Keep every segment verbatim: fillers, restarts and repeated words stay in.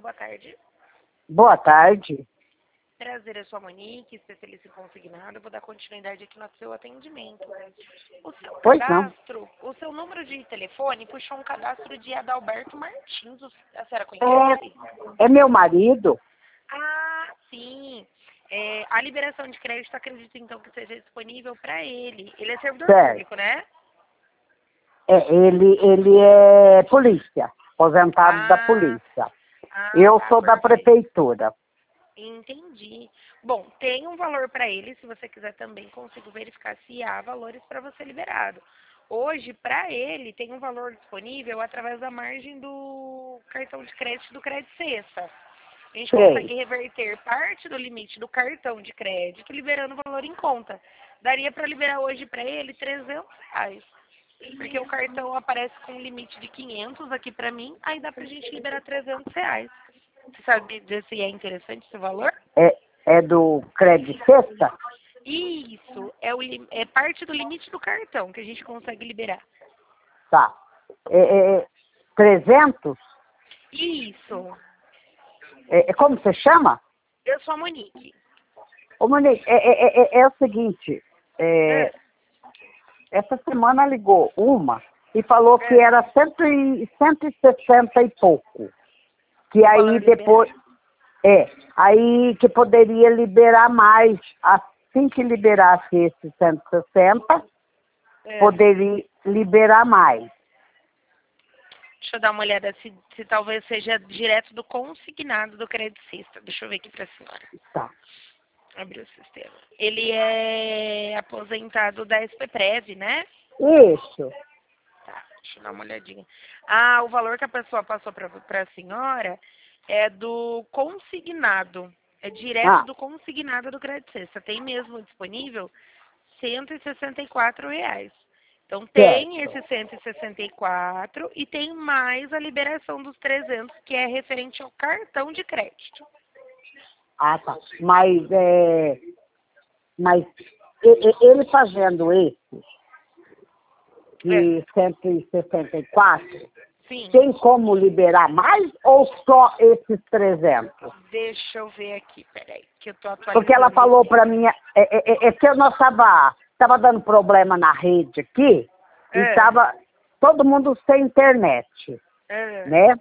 boa tarde. Boa tarde. Prazer, eu sou a Monique, especialista em consignado. Eu vou dar continuidade aqui no seu atendimento. O seu Pois não. cadastro, o seu número de telefone puxou um cadastro de Adalberto Martins. A senhora conhece? É, é meu marido. Ah, sim. É, a liberação de crédito, acredito então que seja disponível para ele. Ele é servidor Certo. público, né? É, ele, ele é polícia, aposentado da Ah, polícia. ah, Eu tá, sou da perfeito. prefeitura. Entendi. Bom, tem um valor para ele, se você quiser também consigo verificar se há valores para você liberado. Hoje, para ele, tem um valor disponível através da margem do cartão de crédito do Crédito Sexta. A gente Sei. consegue reverter parte do limite do cartão de crédito, liberando o valor em conta. Daria para liberar hoje para ele trezentos reais. Porque o cartão aparece com um limite de quinhentos aqui para mim, aí dá para a gente liberar trezentos reais. Você sabe dizer se é interessante esse valor? É, é do Crédito Sexta? Isso, é, o, lim- é parte do limite do cartão que a gente consegue liberar. Tá. É, é, é trezentos? Isso, É, é como você chama? eu sou a Monique. Ô, Monique, é, é, é, é o seguinte. É, É, essa semana ligou uma e falou que é, era cento e, cento e sessenta e pouco. Que o aí valor depois... liberado. É, aí que poderia liberar mais. Assim que liberasse esses cento e sessenta, É. poderia liberar mais. Deixa eu dar uma olhada se, se talvez seja direto do consignado do Crédito Sexta. Deixa eu ver aqui para a senhora. Tá. Abrir o sistema. Ele é aposentado da S P Prev, né? Isso. Tá, deixa eu dar uma olhadinha. Ah, o valor que a pessoa passou para a senhora é do consignado. É direto Ah, do consignado do Crédito Sexta. Tem mesmo disponível cento e sessenta e quatro reais. Então tem certo. esse cento e sessenta e quatro e tem mais a liberação dos trezentos, que é referente ao cartão de crédito. Ah, tá. Mas, é, mas e- e- ele fazendo esse, É, de cento e sessenta e quatro, sim. tem como liberar mais ou só esses trezentos? Deixa eu ver aqui, peraí, que eu tô atualizando. Porque ela falou aqui. para mim, é, é, é- é que nós estava tava dando problema na rede aqui, e É, estava todo mundo sem internet, é. né?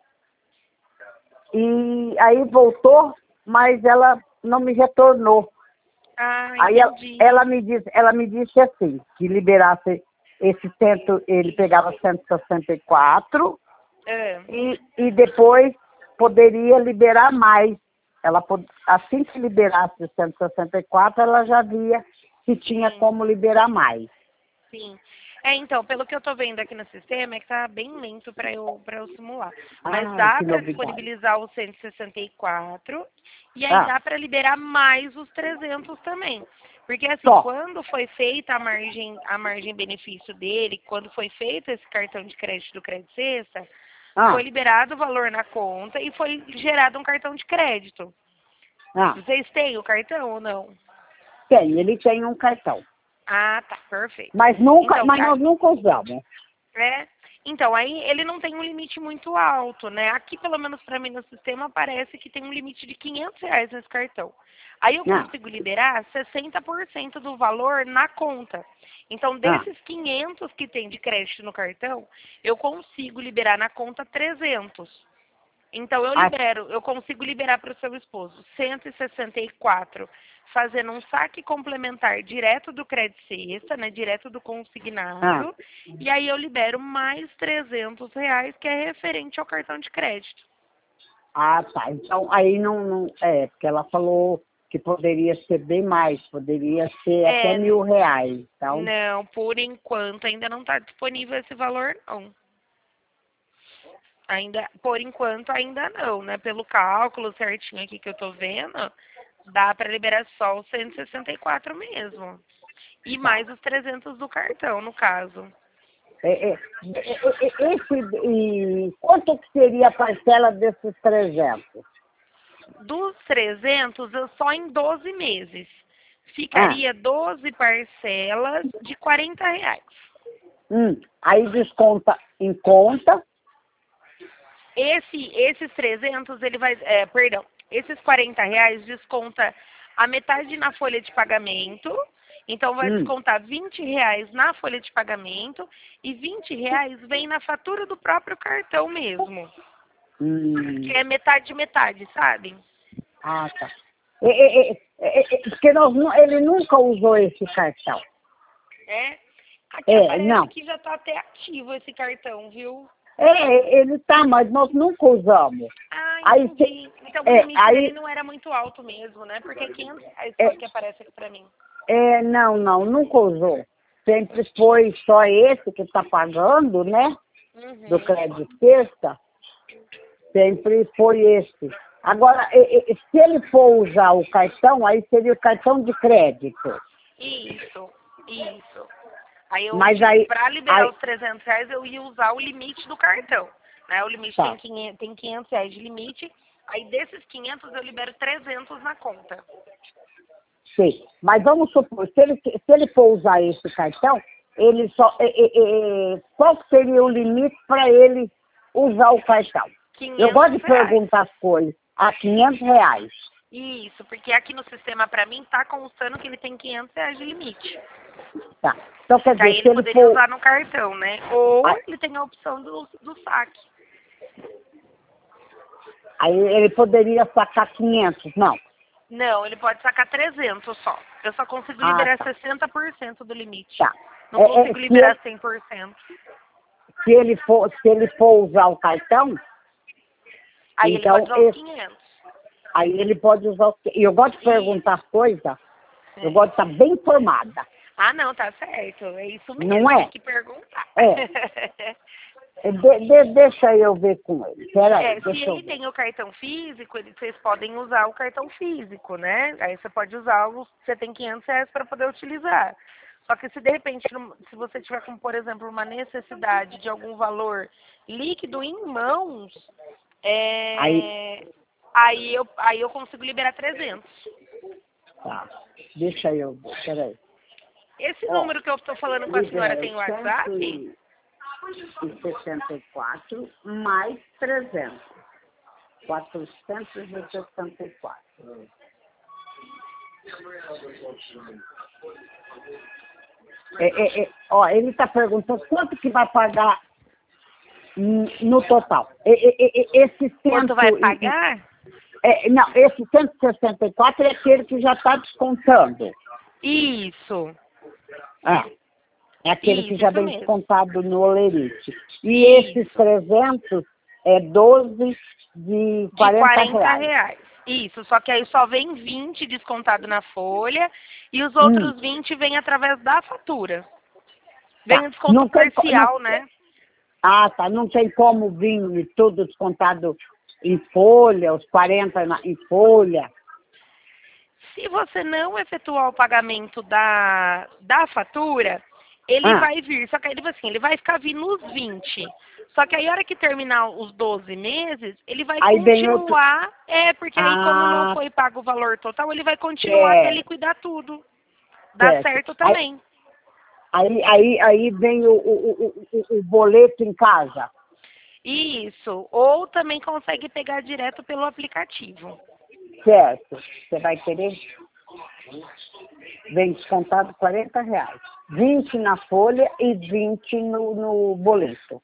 E aí voltou, mas ela não me retornou. Ah, Aí ela, entendi. ela me disse, ela me disse assim, que liberasse esse cento, ele pegava cento e sessenta e quatro É, e, e depois poderia liberar mais. Ela, pod- assim que liberasse o cento e sessenta e quatro, ela já via se tinha sim. como liberar mais. Sim. É, então, pelo que eu tô vendo aqui no sistema, é que tá bem lento para eu, para eu simular. Mas Ai, dá que para novidade. disponibilizar o cento e sessenta e quatro e aí Ah, dá para liberar mais os trezentos também. Porque assim, só. quando foi feita a margem, a margem benefício dele, quando foi feito esse cartão de crédito do Crédito Sexta, foi Ah, liberado o valor na conta e foi gerado um cartão de crédito. ah, Vocês têm o cartão ou não? tem, ele tem um cartão. Ah, tá, perfeito. Mas nunca, Então, mas nós nunca usamos. É, então, aí ele não tem um limite muito alto, né? Aqui, pelo menos para mim no sistema, parece que tem um limite de quinhentos reais nesse cartão. Aí eu Ah, consigo liberar sessenta por cento do valor na conta. Então, ah, desses quinhentos que tem de crédito no cartão, eu consigo liberar na conta trezentos. Então, eu ah, libero, eu consigo liberar para o seu esposo cento e sessenta e quatro, fazendo um saque complementar direto do Crédito Sexta, né, direto do ah. consignado, e aí eu libero mais trezentos reais, que é referente ao cartão de crédito. Ah, tá. Então, aí não, não... É, porque ela falou que poderia ser bem mais, poderia ser até É, mil reais. Então, não, por enquanto ainda não está disponível esse valor, não. Ainda, por enquanto ainda não, né? Pelo cálculo certinho aqui que eu tô vendo, dá para liberar só os cento e sessenta e quatro mesmo. E tá. mais os trezentos do cartão, no caso. É, é, é, é, é, esse, e quanto que seria a parcela desses trezentos? Dos trezentos, eu só em doze meses. Ah, Ficaria doze parcelas de quarenta reais. hum, aí desconta em conta. esse, esses trezentos, ele vai, é, perdão, esses quarenta reais desconta a metade na folha de pagamento. Então, vai Hum, descontar vinte reais na folha de pagamento e vinte reais vem na fatura do próprio cartão mesmo. hum. Que é metade, metade, sabe? Ah, tá. É, é, é, é, é, porque nós, nu- ele nunca usou esse cartão. É. Aqui É, aparece não. que já está até ativo esse cartão, viu? É, ele tá, mas nós nunca usamos. Ah, Aí, se- entendi. Então o é, limite dele aí, não era muito alto mesmo, né? Porque é quinhentos reais só é, que aparece aqui pra mim. é, não, não, nunca usou. Sempre foi só esse que está pagando, né? Do Uhum. crédito sexta, sempre foi esse. Agora, e- e- se ele for usar o cartão, aí seria o cartão de crédito. Isso, isso. Aí eu, Mas aí, para liberar aí os trezentos reais, eu ia usar o limite do cartão. Né? O limite tem tá, quinhentos, tem quinhentos reais de limite. Aí desses quinhentos eu libero trezentos na conta. sei. Mas vamos supor, se ele, se ele for usar esse cartão, ele só. é, é, é, qual que seria o limite para ele usar o cartão? Eu gosto de quinhentos reais. perguntar as coisas. A quinhentos reais. Isso, porque aqui no sistema para mim tá constando que ele tem quinhentos reais de limite. Tá. Então quer Que aí dizer, se ele ele poderia for. usar no cartão, né? Ou a- ele tem a opção do, do saque. Aí ele poderia sacar quinhentos, não. Não, ele pode sacar trezentos só. Eu só consigo Ah, liberar tá. sessenta por cento do limite. Tá. Não É, é, consigo se, ele, liberar cem por cento. se, ele for, se ele for usar o cartão, Aí ele pode então usar os esse, quinhentos. aí ele pode usar o. E eu gosto de E, perguntar as coisas, eu é. gosto de estar bem informada. Ah, não, tá certo. É isso Não mesmo, tem é? que perguntar. É. É, De, de- deixa eu ver com ele. Peraí, É, se deixa eu ele ver. tem o cartão físico, ele- vocês podem usar o cartão físico, né? Aí você pode usar, o, você tem quinhentos reais para poder utilizar. Só que se de repente, num- se você tiver como, por exemplo, uma necessidade de algum valor líquido em mãos, Aí, é, aí, eu, aí eu consigo liberar trezentos. tá. Deixa eu ver, peraí. Esse Ó, número que eu estou falando com a senhora libera tem o cento WhatsApp? e sessenta e quatro mais trezentos. quatrocentos e sessenta e quatro. É, é, é, ó, ele está perguntando quanto que vai pagar n- no total. É, é, é, é, esse Quanto cento vai e, e- pagar? é, não, esse cento e sessenta e quatro é aquele que já está descontando. Isso, Ah, é aquele que isso, já isso vem mesmo. descontado no Olerite. E esses Isso. trezentos é doze de De quarenta quarenta reais. reais. Isso, só que aí só vem vinte descontado na folha e os Hum, outros vinte vêm através da fatura. Vem tá. o desconto Não tem, co- não, parcial, né? ah, tá. Não tem como vir tudo descontado em folha, os quarenta na, em folha. Se você não efetuar o pagamento da, da fatura, ele Ah, vai vir, só que aí, tipo assim, ele vai ficar vindo os vinte. Só que aí, a hora que terminar os doze meses, ele vai aí vem outro. continuar, é, porque aí como não Ah, foi pago o valor total, ele vai continuar até certo, liquidar tudo. Dá certo. certo Aí, também. aí, aí, aí vem o, o, o, o, o boleto em casa. Isso. Ou também consegue pegar direto pelo aplicativo. Certo. Você vai querer? Vem descontado quarenta reais. vinte na folha e vinte no, no boleto.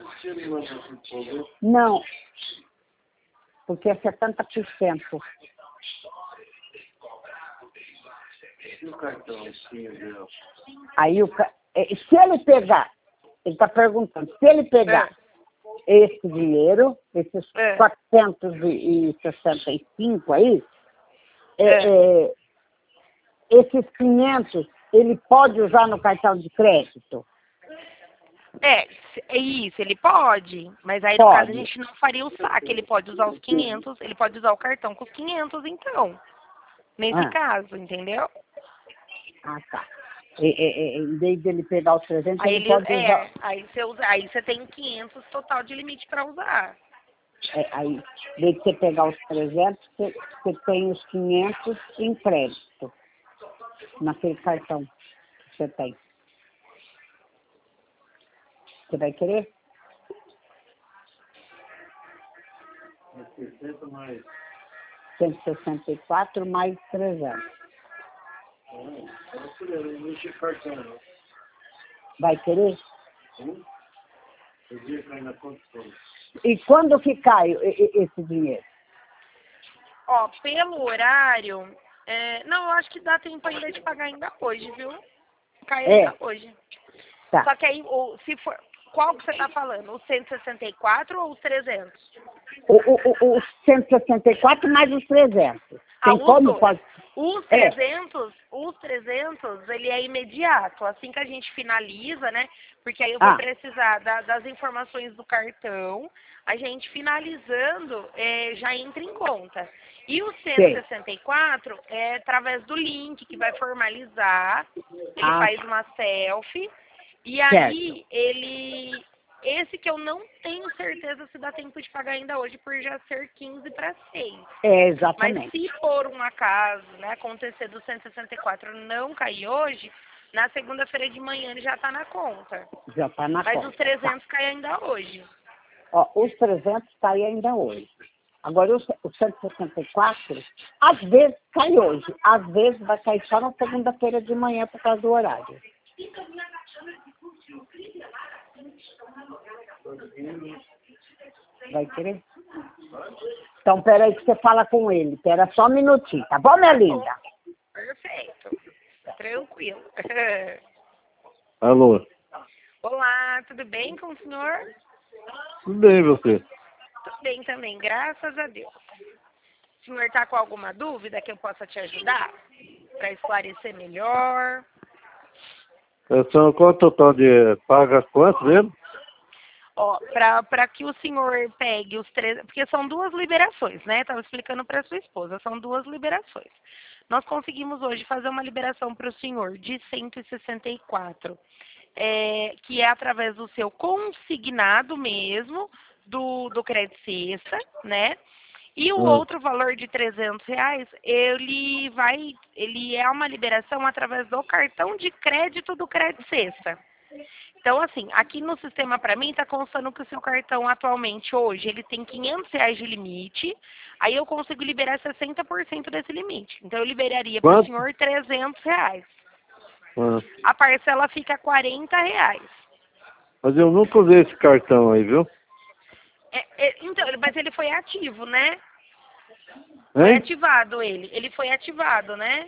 Não, porque é setenta por cento. Aí o ca- eh, se ele pegar, ele está perguntando, se ele pegar É, esse dinheiro, esses é, quatrocentos e sessenta e cinco aí, é, é. é, esses quinhentos ele pode usar no cartão de crédito? É, se- é isso, ele pode, mas aí no caso a Pode. gente não faria o saque, ele pode usar os quinhentos, ele pode usar o cartão com os quinhentos então, nesse Ah, caso, entendeu? ah tá. É, é, é, em vez dele pegar os trezentos, Aí ele ele, pode usar. é, aí você usa, aí você tem quinhentos total de limite para usar. É, aí, em vez de você pegar os trezentos, você, você tem os quinhentos em crédito naquele cartão que você tem. Você vai querer? sessenta mais... cento e sessenta e quatro mais trezentos. Não, não mexer cartão, não. Vai querer? Hum? O dia cai na conta toda. E quando que cai esse dinheiro? Ó, pelo horário, é, não, eu acho que dá tempo ainda de pagar ainda hoje, viu? Cai É. ainda hoje. Tá. Só que aí, o, se for, qual que você tá falando? O cento e sessenta e quatro ou os trezentos? O, o, o, o cento e sessenta e quatro mais os trezentos. Ah, Tem como? os, Pode... os É. trezentos, os trezentos, ele é imediato. Assim que a gente finaliza, né? Porque aí eu vou Ah. precisar da, das informações do cartão. A gente finalizando, é, já entra em conta. E o cento e sessenta e quatro é através do link que vai formalizar. Ele Ah. faz uma selfie. E aí, ele... Esse que eu não tenho certeza se dá tempo de pagar ainda hoje, por já ser quinze para seis. É, exatamente. Mas se por um acaso, né, acontecer do cento e sessenta e quatro não cair hoje, na segunda-feira de manhã ele já está na conta. Já está na Mas conta. Mas os trezentos tá. Caem ainda hoje. Ó, os trezentos caem ainda hoje. Agora, o cento e sessenta e quatro, às vezes cai hoje. Às vezes vai cair só na segunda-feira de manhã por causa do horário. Vai querer? Então, peraí que você fala com ele. Pera só um minutinho, tá bom, minha linda? Perfeito. Tranquilo. Alô? Olá, tudo bem com o senhor? Tudo bem, você? Tudo bem também, graças a Deus. O senhor está com alguma dúvida que eu possa te ajudar? Para esclarecer melhor? São, qual é o total de... Paga quanto mesmo? Ó, para que o senhor pegue os três... Porque são duas liberações, né? Estava explicando para sua esposa. São duas liberações. Nós conseguimos hoje fazer uma liberação para o senhor de cento e sessenta e quatro. É, que é através do seu consignado mesmo, do, do Crédito Cesta, né? E o Ah. outro valor de trezentos reais, ele vai, ele é uma liberação através do cartão de crédito do Crédito Cesta. Então, assim, aqui no sistema para mim está constando que o seu cartão atualmente, hoje, ele tem quinhentos reais de limite, aí eu consigo liberar sessenta por cento desse limite. Então, eu liberaria para o senhor trezentos reais. Ah. A parcela fica quarenta reais. Mas eu nunca usei esse cartão aí, viu? É, é, então, mas ele foi ativo, né? Hein? Foi ativado ele. Ele foi ativado, né?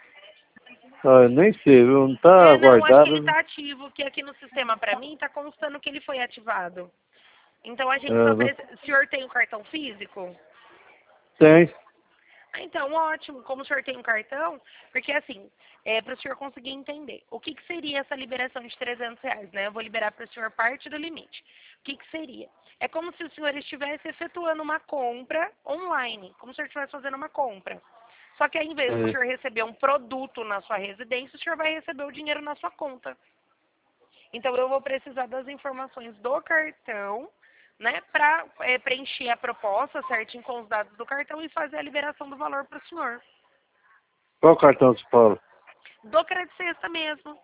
Ah, nem sei, viu? Não tá é, não, guardado. acho que ele tá ativo, que aqui no sistema para mim tá constando que ele foi ativado. Então a gente É, só não... precisa... O senhor tem o cartão físico? Tem. Ah, então, ótimo. Como o senhor tem um cartão, porque assim, é para o senhor conseguir entender, o que, que seria essa liberação de trezentos reais, né? Eu vou liberar para o senhor parte do limite. O que, que seria? É como se o senhor estivesse efetuando uma compra online, como se o senhor estivesse fazendo uma compra. Só que ao invés É. do senhor receber um produto na sua residência, o senhor vai receber o dinheiro na sua conta. Então, eu vou precisar das informações do cartão, né, para é, preencher a proposta certinho com os dados do cartão e fazer a liberação do valor para o senhor. Qual cartão você fala? Do Crédito Cesta mesmo.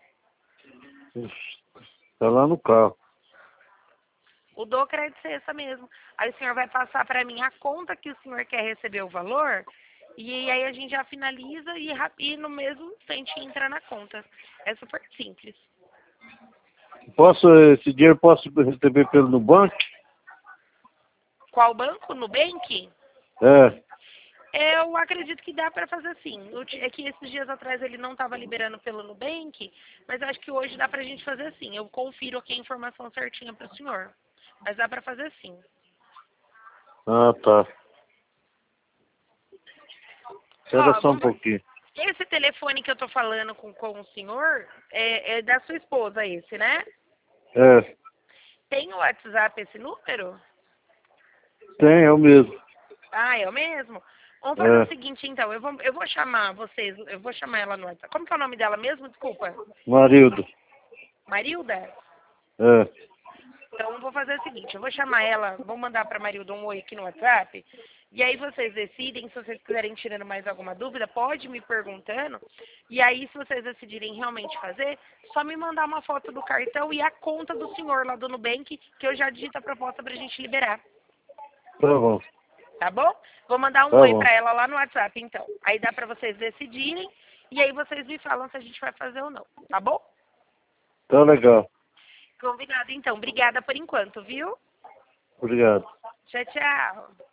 Tá lá no carro. O do Crédito Cesta mesmo. Aí o senhor vai passar para mim a conta que o senhor quer receber o valor, e aí a gente já finaliza e, e no mesmo instante entra na conta. É super simples. Posso, esse dinheiro posso receber pelo Nubank? Qual banco? Nubank? É. Eu acredito que dá para fazer assim. É que esses dias atrás ele não estava liberando pelo Nubank, mas acho que hoje dá para a gente fazer assim. Eu confiro aqui a informação certinha para o senhor. Mas dá para fazer assim. Ah, tá. Espera Ó, só um vamos... pouquinho. Esse telefone que eu tô falando com, com o senhor é, é da sua esposa esse, né? É. Tem o WhatsApp esse número? Tem, é o mesmo. Ah, é o mesmo? Vamos fazer É. o seguinte, então. Eu vou, eu vou chamar vocês, eu vou chamar ela no WhatsApp. Como que é o nome dela mesmo? Desculpa. Marildo. Marilda? É. Então, eu vou fazer o seguinte. Eu vou chamar ela, vou mandar pra Marilda um oi aqui no WhatsApp. E aí vocês decidem, se vocês quiserem tirando mais alguma dúvida, pode me perguntando. E aí, se vocês decidirem realmente fazer, só me mandar uma foto do cartão e a conta do senhor lá do Nubank, que eu já digito a proposta pra gente liberar. Tá bom. tá bom? Vou mandar um Tá oi bom. pra ela lá no WhatsApp, então. Aí dá pra vocês decidirem, e aí vocês me falam se a gente vai fazer ou não, tá bom? Tá legal. Combinado, então. Obrigada por enquanto, viu? Obrigado. Tchau, tchau.